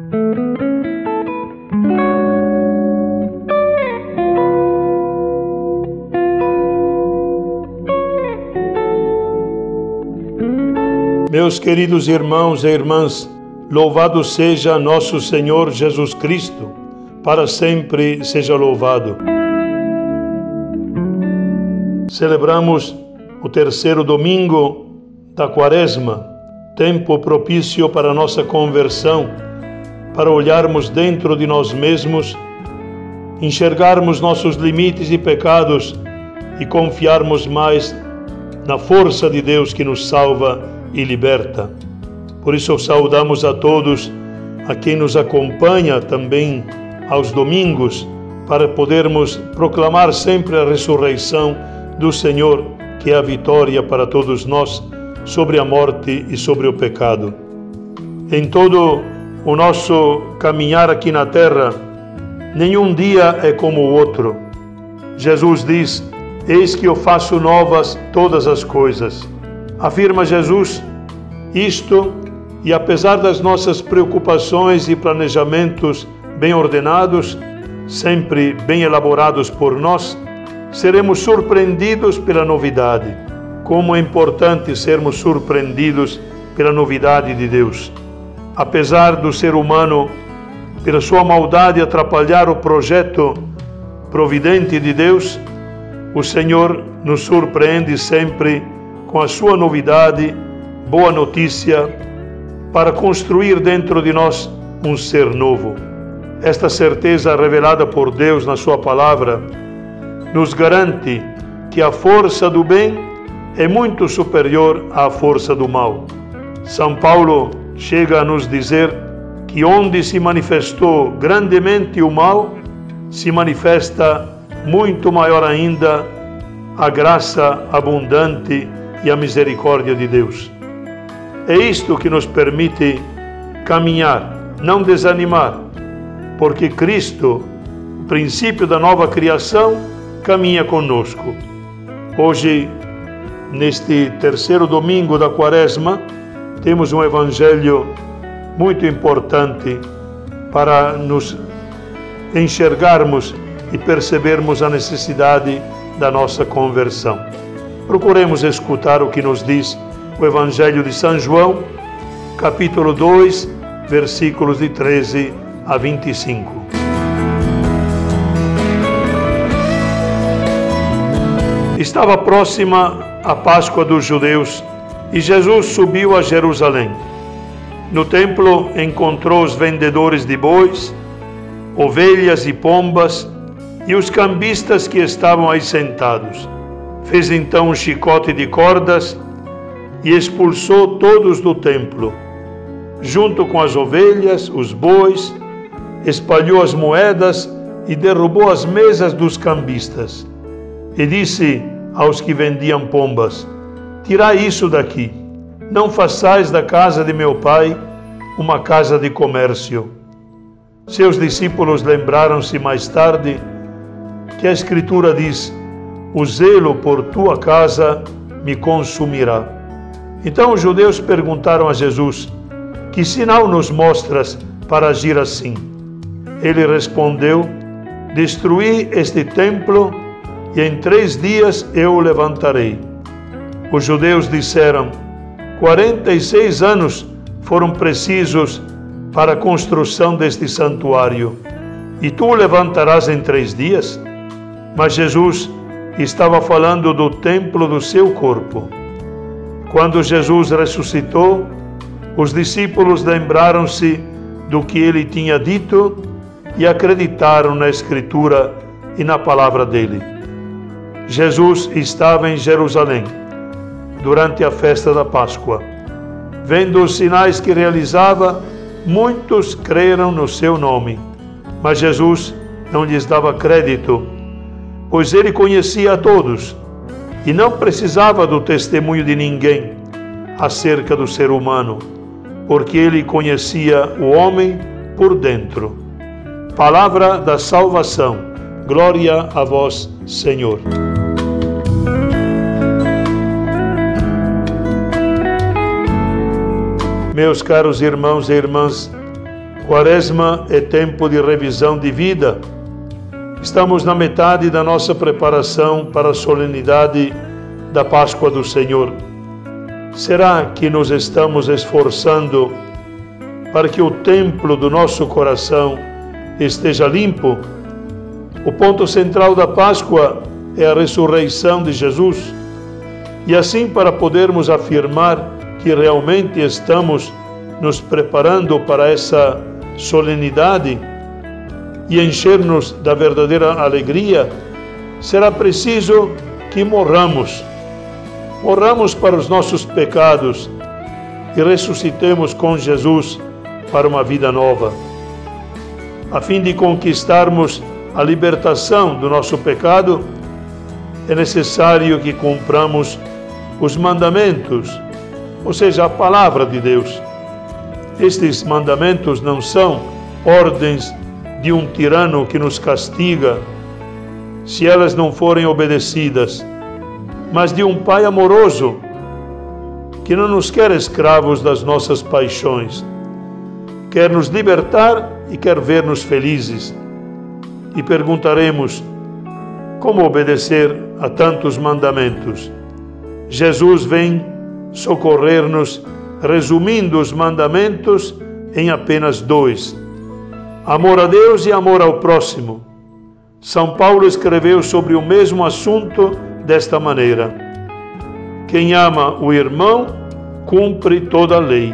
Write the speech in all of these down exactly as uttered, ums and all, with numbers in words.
Meus queridos irmãos e irmãs, louvado seja nosso Senhor Jesus Cristo, para sempre seja louvado. Celebramos o terceiro domingo da Quaresma, tempo propício para nossa conversão, para olharmos dentro de nós mesmos, enxergarmos nossos limites e pecados e confiarmos mais na força de Deus que nos salva e liberta. Por isso saudamos a todos, a quem nos acompanha também aos domingos, para podermos proclamar sempre a ressurreição do Senhor, que é a vitória para todos nós sobre a morte e sobre o pecado. Em todo o nosso caminhar aqui na terra, nenhum dia é como o outro. Jesus diz: eis que eu faço novas todas as coisas. Afirma Jesus isto, e apesar das nossas preocupações e planejamentos bem ordenados, sempre bem elaborados por nós, seremos surpreendidos pela novidade. Como é importante sermos surpreendidos pela novidade de Deus. Apesar do ser humano, pela sua maldade, atrapalhar o projeto providente de Deus, o Senhor nos surpreende sempre com a sua novidade, boa notícia, para construir dentro de nós um ser novo. Esta certeza revelada por Deus na sua palavra nos garante que a força do bem é muito superior à força do mal. São Paulo chega a nos dizer que onde se manifestou grandemente o mal, se manifesta muito maior ainda a graça abundante e a misericórdia de Deus. É isto que nos permite caminhar, não desanimar, porque Cristo, o princípio da nova criação, caminha conosco. Hoje, neste terceiro domingo da Quaresma, temos um evangelho muito importante para nos enxergarmos e percebermos a necessidade da nossa conversão. Procuremos escutar o que nos diz o Evangelho de São João, capítulo dois, versículos de treze a vinte e cinco. Estava próxima a Páscoa dos judeus e Jesus subiu a Jerusalém. No templo encontrou os vendedores de bois, ovelhas e pombas e os cambistas que estavam aí sentados. Fez então um chicote de cordas e expulsou todos do templo, junto com as ovelhas, os bois, espalhou as moedas e derrubou as mesas dos cambistas. E disse aos que vendiam pombas: tirai isso daqui, não façais da casa de meu pai uma casa de comércio. Seus discípulos lembraram-se mais tarde que a Escritura diz: o zelo por tua casa me consumirá. Então os judeus perguntaram a Jesus: que sinal nos mostras para agir assim? Ele respondeu: destruí este templo e em três dias eu o levantarei. Os judeus disseram: quarenta e seis anos foram precisos para a construção deste santuário, e tu o levantarás em três dias? Mas Jesus estava falando do templo do seu corpo. Quando Jesus ressuscitou, os discípulos lembraram-se do que ele tinha dito e acreditaram na Escritura e na palavra dele. Jesus estava em Jerusalém durante a festa da Páscoa. Vendo os sinais que realizava, muitos creram no seu nome. Mas Jesus não lhes dava crédito, pois ele conhecia a todos e não precisava do testemunho de ninguém acerca do ser humano, porque ele conhecia o homem por dentro. Palavra da salvação. Glória a vós, Senhor. Meus caros irmãos e irmãs, Quaresma é tempo de revisão de vida. Estamos na metade da nossa preparação para a solenidade da Páscoa do Senhor. Será que nos estamos esforçando para que o templo do nosso coração esteja limpo? O ponto central da Páscoa é a ressurreição de Jesus. E assim, para podermos afirmar que realmente estamos nos preparando para essa solenidade e encher-nos da verdadeira alegria, será preciso que morramos. Morramos para os nossos pecados e ressuscitemos com Jesus para uma vida nova. A fim de conquistarmos a libertação do nosso pecado, é necessário que cumpramos os mandamentos, ou seja, a palavra de Deus. Estes mandamentos não são ordens de um tirano que nos castiga se elas não forem obedecidas, mas de um Pai amoroso que não nos quer escravos das nossas paixões, quer nos libertar e quer ver-nos felizes. E perguntaremos: como obedecer a tantos mandamentos? Jesus vem socorrer-nos, resumindo os mandamentos em apenas dois: amor a Deus e amor ao próximo. São Paulo escreveu sobre o mesmo assunto desta maneira: quem ama o irmão cumpre toda a lei.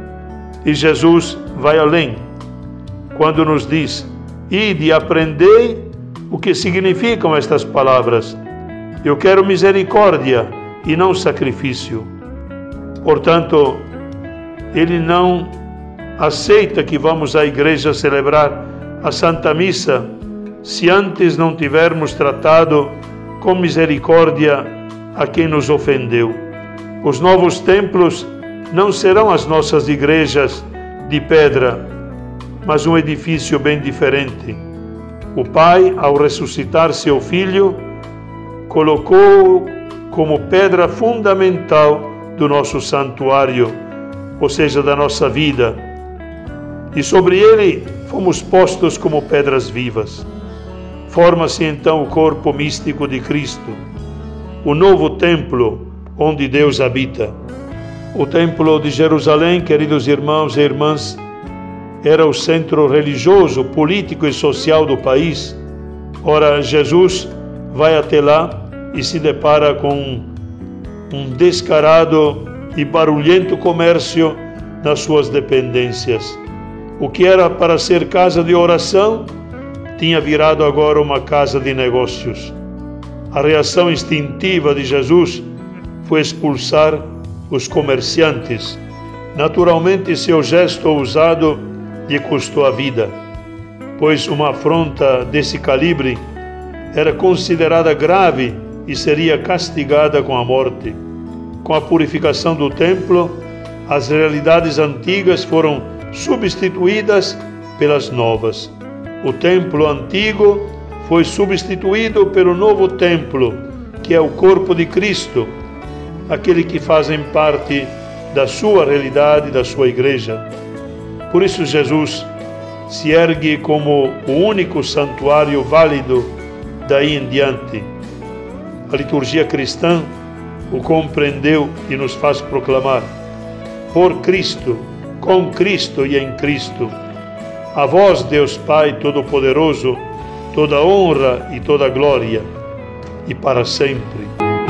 E Jesus vai além, quando nos diz: ide e aprendei o que significam estas palavras. Eu quero misericórdia e não sacrifício. Portanto, ele não aceita que vamos à igreja celebrar a Santa Missa se antes não tivermos tratado com misericórdia a quem nos ofendeu. Os novos templos não serão as nossas igrejas de pedra, mas um edifício bem diferente. O Pai, ao ressuscitar seu Filho, colocou-o como pedra fundamental do nosso santuário, ou seja, da nossa vida. E sobre ele fomos postos como pedras vivas. Forma-se então o corpo místico de Cristo, o novo templo onde Deus habita. O templo de Jerusalém, queridos irmãos e irmãs, era o centro religioso, político e social do país. Ora, Jesus vai até lá e se depara com um descarado e barulhento comércio nas suas dependências. O que era para ser casa de oração tinha virado agora uma casa de negócios. A reação instintiva de Jesus foi expulsar os comerciantes. Naturalmente, seu gesto ousado lhe custou a vida, pois uma afronta desse calibre era considerada grave e seria castigada com a morte. Com a purificação do templo, as realidades antigas foram substituídas pelas novas. O templo antigo foi substituído pelo novo templo, que é o corpo de Cristo, aquele que fazem parte da sua realidade, da sua igreja. Por isso Jesus se ergue como o único santuário válido daí em diante. A liturgia cristã o compreendeu e nos faz proclamar: por Cristo, com Cristo e em Cristo, a vós, Deus Pai Todo-Poderoso, toda honra e toda glória, e para sempre.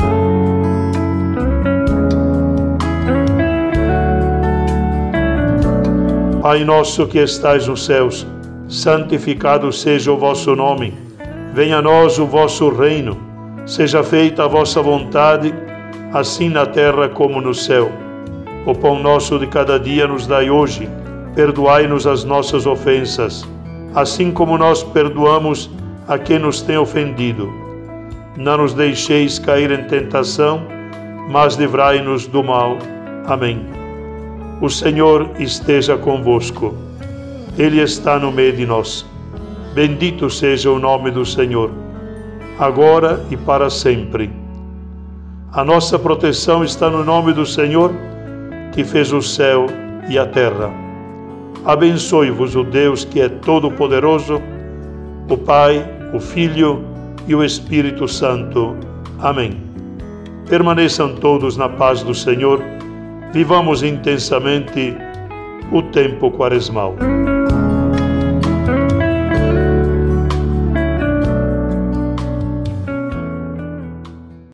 Pai nosso que estais nos céus, santificado seja o vosso nome. Venha a nós o vosso reino. Seja feita a vossa vontade, assim na terra como no céu. O pão nosso de cada dia nos dai hoje. Perdoai-nos as nossas ofensas, assim como nós perdoamos a quem nos tem ofendido. Não nos deixeis cair em tentação, mas livrai-nos do mal. Amém. O Senhor esteja convosco. Ele está no meio de nós. Bendito seja o nome do Senhor, agora e para sempre. A nossa proteção está no nome do Senhor, que fez o céu e a terra. Abençoe-vos o Deus que é todo-poderoso, o Pai, o Filho e o Espírito Santo. Amém. Permaneçam todos na paz do Senhor. Vivamos intensamente o tempo quaresmal.